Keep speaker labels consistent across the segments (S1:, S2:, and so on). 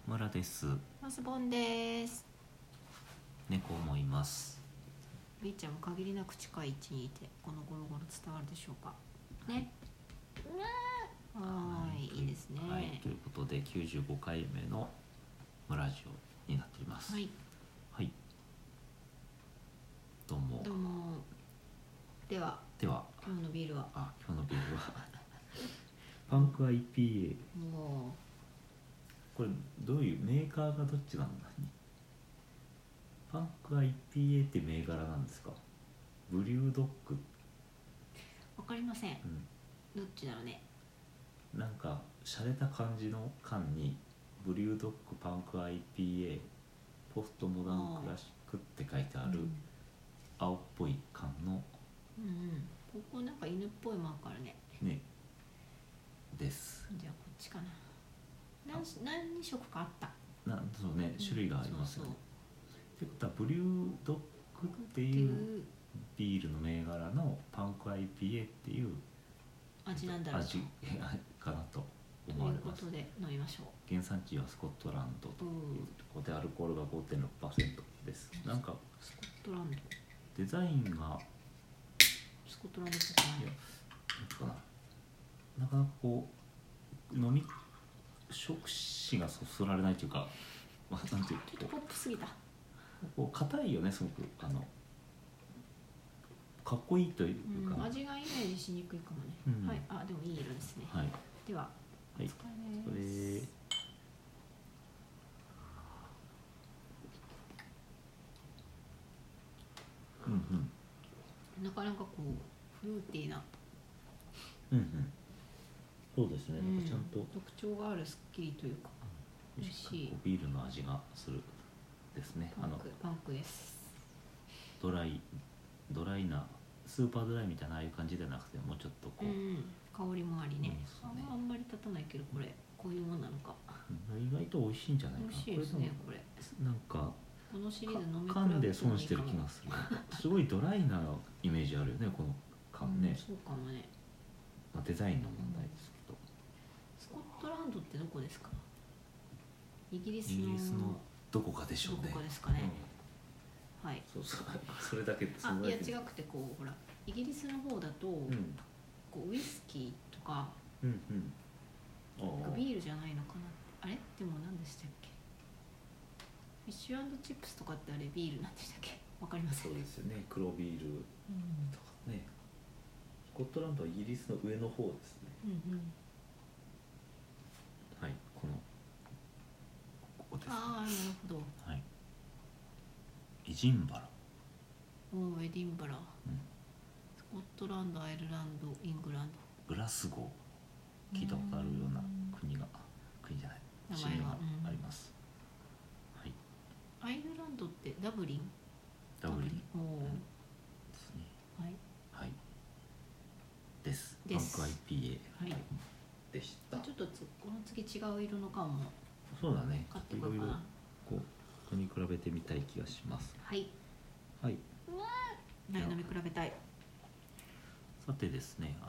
S1: 村です。
S2: マスボンです。
S1: 猫もいます。
S2: ビーちゃんも限りなく近い位置にいて、このゴロゴロ伝わるでしょうかね。はい、いいですね。
S1: はい、ということで95回目の村ジオになっています。
S2: はい、
S1: はい、どうも。
S2: どうも。では今日のビールは
S1: パンク IPA。
S2: も
S1: これどういうメーカーがどっちなんだ。パンク IPA って銘柄なんですか。ブリュードッグ、
S2: うわかりません、どっちだろうね。
S1: なんか洒落た感じの缶にブリュードッグパンク IPA ポストモダンクラシックって書いてある青っぽい缶の
S2: ここなんか犬っぽいマークあるね。
S1: ねです。
S2: じゃあこっちかな。何色かあった。
S1: そうね、種類がありますよね。ってことはブリュードッグっていうビールの銘柄のパンク IPA っていう
S2: 味なんだろう
S1: 味かなと思われます。
S2: ということで飲みましょう。
S1: 原産地はスコットランドというところでアルコールが 5.6% です。なんか
S2: スコットランド、
S1: デザインが
S2: スコットランドっぽくない。
S1: なかなかこう飲み食指がそそられないというか、なんていう
S2: ちょっとポップすぎた。
S1: こう硬いよね、すごくかっこいいというか、
S2: 味がイメージしにくいかもね。はい、でもいい色ですね。
S1: はい、
S2: では、
S1: はい、これ
S2: なかなかこうフルーティーな、
S1: そうですね、なんかちゃんと
S2: 特徴があるすっきりというか美味しい
S1: ビールの味がするですね。
S2: パンクです。
S1: ドライなスーパードライみたいなああいう感じではなくて、もうちょっとこう、
S2: 香りもありね。あんまり立たないけど、こういうものなのか。
S1: 意外と美味しいんじゃないかな。
S2: 美味しいですね。これ
S1: なんか
S2: このシリーズ飲み比べ
S1: 缶で損してる気がする。すごいドライなイメージあるよね、この缶ね。
S2: そうかもね。
S1: デザインの問題ですけど。
S2: スコットランドってどこですか。イギリスの
S1: どこかでしょうね。
S2: どこかですかね。はい。
S1: それだけです。
S2: いや違くて、こうほらイギリスの方だと、こうウイスキーとか、ビールじゃないのかな。あれでも何でしたっけ。フィッシュ&チップスとかってあれビールなんでしたっけ。わかりません。
S1: そうですよね。黒ビールとかね。スコットランドはイギリスの上の方ですね。はい、ここです。
S2: なるほど。
S1: はい。エジンバラ。
S2: エディンバラ。スコットランド、アイルランド、イングランド。
S1: グラスゴー。聞いたことあるような国じゃない。
S2: 名前が
S1: あります。はい。
S2: アイルランドってダブリン。
S1: ですね。
S2: はい。
S1: はい。です。パンク IPA でした。
S2: ちょっとこの次違う色の缶も。
S1: そうだね。
S2: 買ってこようかな。
S1: こう飲み比べてみたい気がします。
S2: はい。
S1: はい。
S2: 飲み比べたい。
S1: さてですね、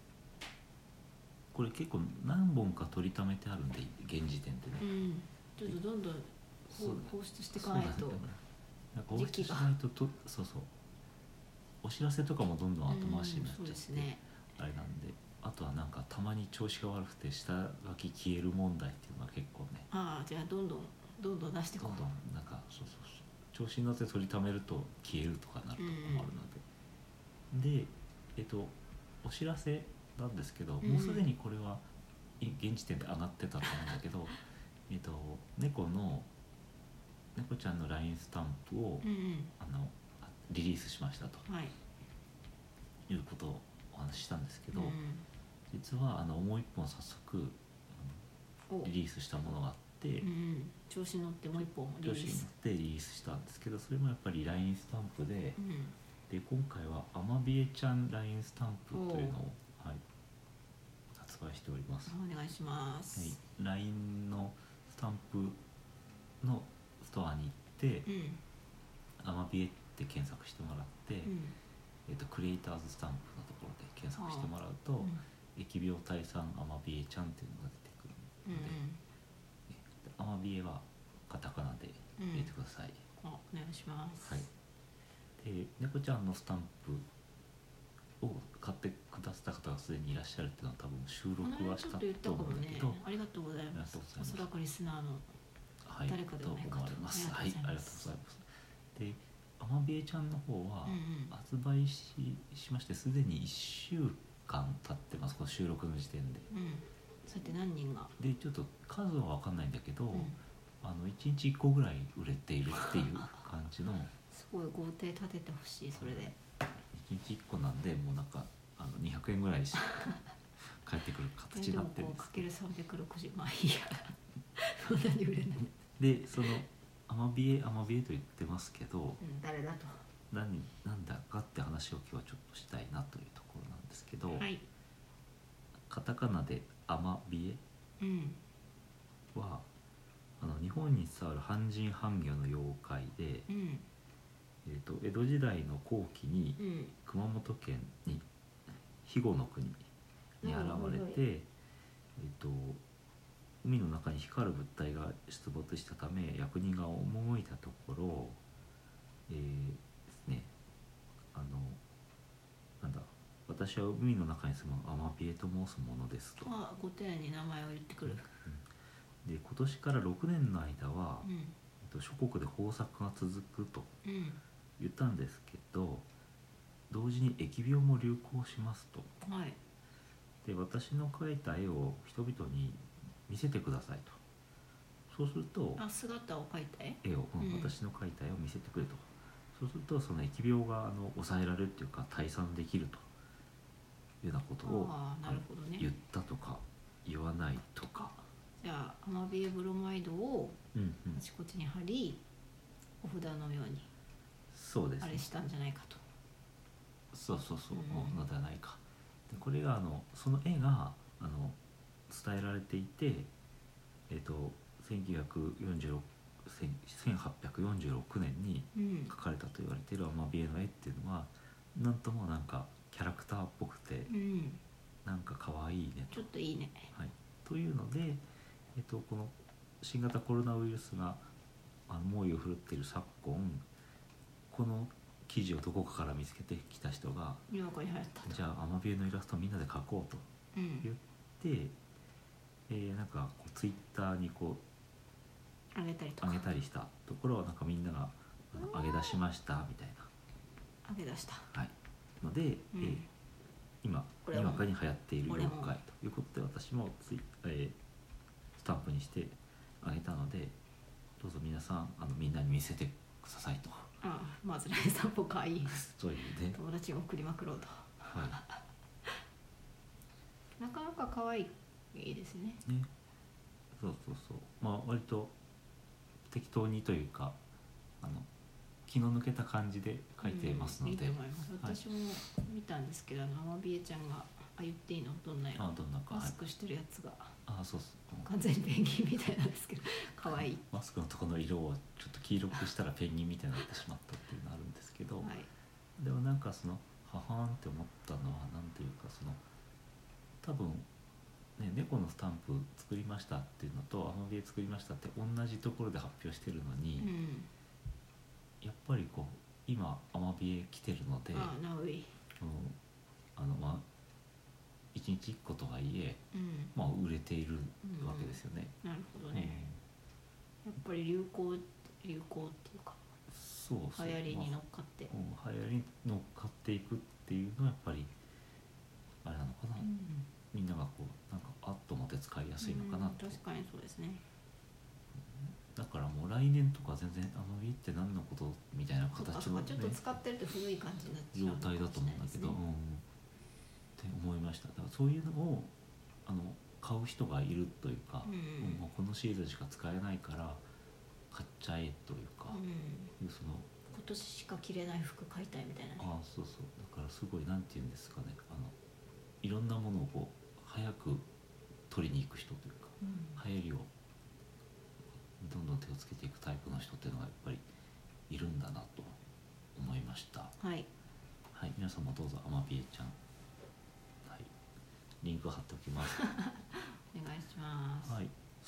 S1: これ結構何本か取りためてあるんで、現時点でね。
S2: ちょっとどんどん放出していかないと。
S1: 放出しないとお知らせとかもどんどん後回しになっちゃって、あれなんで、あとはなんかたまに調子が悪くて下書き消える問題っていうのが結構ね。
S2: じゃあどんどん出していこう。
S1: なんか調子に乗って取りためると消えるとかなるとこもあるので、お知らせなんですけど、もうすでにこれは現時点で上がってたと思うんだけど、猫ちゃんの LINE スタンプを、リリースしましたと、いうことをお話ししたんですけど、実はもう一本早速リリースしたものがあって、
S2: 調子に乗ってもう一本
S1: リリースしたんですけど、それもやっぱり LINE スタンプで、で今回はアマビエちゃん LINE スタンプというのを、発売しております。
S2: お願いします。
S1: LINE のスタンプのストアに行って、アマビエって検索してもらって、クリエイターズスタンプのところで検索してもらうと、疫病退散アマビエちゃんっていうのが出てくるので、アマビエはカタカナで入れてください。
S2: お願いします。
S1: はい。で猫ちゃんのスタンプを買ってくださった方がすでにいらっしゃるっていうのは多分収録はしたと思うんだけど、
S2: ありがとうございます。おそらくリスナーの誰かではないかと
S1: 思われます。はい、ありがとうございます。でアマビエちゃんの方は発売しましてすでに1週間経ってます、この収録の時点で。
S2: そうやって何人が
S1: でちょっと数は分かんないんだけど、1日1個ぐらい売れているっていう感じの
S2: すごい豪邸建ててほしい。それで
S1: 1日1個なんでもうなんか200円ぐらいし返ってくる形になってるんですけど、
S2: かける360万いいやそんなに売れない。
S1: でそのアマビエと言ってますけど、
S2: 誰だと
S1: なんだかって話を今日はちょっとしたいなというところなんですけど、カタカナでアマビエは、日本に伝わる半人半魚の妖怪で、江戸時代の後期に熊本県に肥後の国に現れて、海の中に光る物体が出没したため役人が赴いたところ、ですね、なんだ私は海の中に住むアマビエと申すものですと。
S2: ご丁寧に名前を言ってくる。
S1: で今年から6年の間は、諸国で豊作が続くと言ったんですけど、同時に疫病も流行しますと。で私の描いた絵を人々に見せてくださいと。そうすると
S2: 姿を描いた
S1: 絵を、私の描いた絵を見せてくれと。そうするとその疫病が抑えられるっていうか退散できるというようなことを言ったとか言わないとか。
S2: じゃあアマビエブロマイドをあちこちに貼り、お札のように
S1: そうです、ね、
S2: あれしたんじゃないかと。
S1: そうのではないか。でこれがその絵が伝えられていて、1846年に描かれたと言われているアマビエの絵っていうのはなんともなんかキャラクターっぽくて、なんか可愛いね
S2: と。ちょっといいね。
S1: というので、この新型コロナウイルスが猛威を振るっている昨今、この記事をどこかから見つけてきた人が
S2: にわかに流行ったと。
S1: じゃあアマビエのイラストをみんなで描こうと言って、なんかこうツイッターにこう
S2: 上げ
S1: たりしたところをなんかみんなが上げ出しましたみたいな。
S2: 上げ出した。
S1: ので、今にわかに流行っている妖怪ということで私もスタンプにしてあげたので、どうぞ皆さんみんなに見せてくださいと。
S2: まずライン散歩かいい
S1: そういうね、
S2: 友達に送りまくろうと。なかなか可愛いですね。
S1: そう割と適当にというか気の抜けた感じで描いてますので、
S2: いいと思います。私も見たんですけど、アマビエちゃんが言っていいのどんな色、マスクしてるやつが完全にペンギンみたいなんですけど可愛い。
S1: マスクのところの色をちょっと黄色くしたらペンギンみたいになってしまったっていうのがあるんですけど、でもなんかははんって思ったのはなんていうか、多分ね、猫のスタンプ作りましたっていうのとアマビエ作りましたって同じところで発表してるのに、やっぱりこう今アマビエ来てるので、1日1個とはいえ、売れているわけですよね。
S2: なるほどね。やっぱり流行っていうか、流行りに乗っかって、
S1: 流行りに乗っかっていくっていうのはやっぱりあれなのかな。みんながこうなんかあっと思って使いやすいのかなと。
S2: 確かにそうですね。
S1: だからもう来年とか全然アマビエって何のことみたいな形の、
S2: ちょっと使ってると古い感じになっちゃう
S1: 状態だと思うんだけど、って思いました。だからそういうのを買う人がいるというか、もうこのシーズンしか使えないから買っちゃえというか、
S2: 今年しか着れない服買いたいみたいなね。
S1: だからすごいなんていうんですかね、いろんなものをこう早く取りに行く人というか、流行りをどんどん手をつけていくタイプの人っていうのがやっぱりいるんだなと思いました。皆さんもどうぞアマビエちゃん、リンク貼っておきます。
S2: お願いします。
S1: そ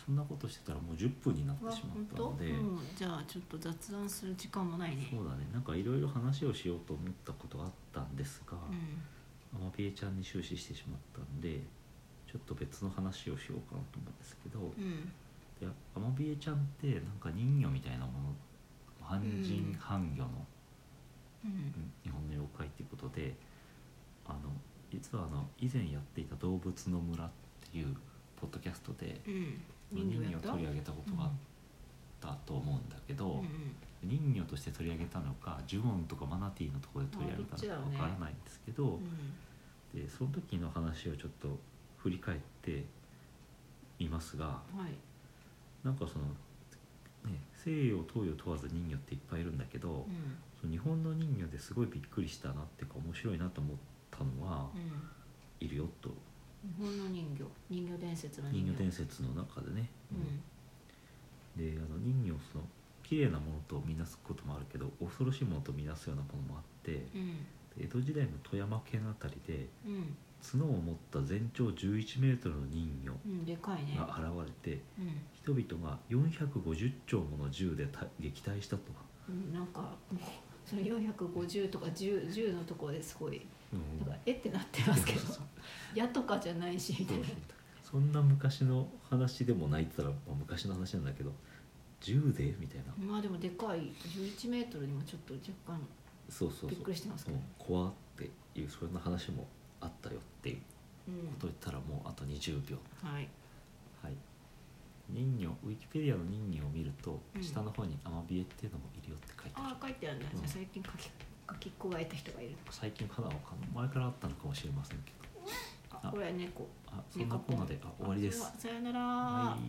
S1: そんなことしてたらもう10分になってしまったので、
S2: じゃあちょっと雑談する時間もないね。
S1: そうだね、なんかいろいろ話をしようと思ったことがあったんですが、アマビエちゃんに終始してしまったんでちょっと別の話をしようかなと思うんですけど、でアマビエちゃんってなんか人魚みたいなもの、半人半魚の日本の妖怪っていうことで、実は以前やっていた動物の村っていうポッドキャストで人魚を取り上げたことがあったと思うんだけど、人魚として取り上げたのかジュゴンとかマナティーのところで取り上げたのかわからないんですけど、でその時の話をちょっと振り返っていますが、なんかその、ね、西洋東洋問わず人魚っていっぱいいるんだけど、その日本の人魚ですごいびっくりしたなっていうか面白いなと思ったのは、いるよと。
S2: 日本の人魚伝説の
S1: 人魚伝説の中でね、で人魚をその綺麗なものとみなすこともあるけど恐ろしいものとみなすようなものもあって、江戸時代の富山県あたりで、角を持った全長11メートルの人魚が現れて、人々が450丁もの銃で撃退したと。
S2: なんかもうその450とか 10のところですごい、なんかってなってますけど矢とかじゃないしみたいな。
S1: そんな昔の話でもないって言ったら、昔の話なんだけど銃でみたいな。
S2: まあでもでかい11メートルにもちょっと若干びっくりしてますけど、
S1: 怖っていうそんな話もあったよっていうことを言ったらもうあと20秒。はい、人魚、ウィキペディアの人魚を見ると、下の方にアマビエっていうのもいるよって書いてある。
S2: 書いてあるんだ。最近書き加えた人がいる。
S1: 最近かな、前からあったのかもしれませんけど。
S2: これは猫。
S1: そんなコーナーで終わりです。
S2: さよなら。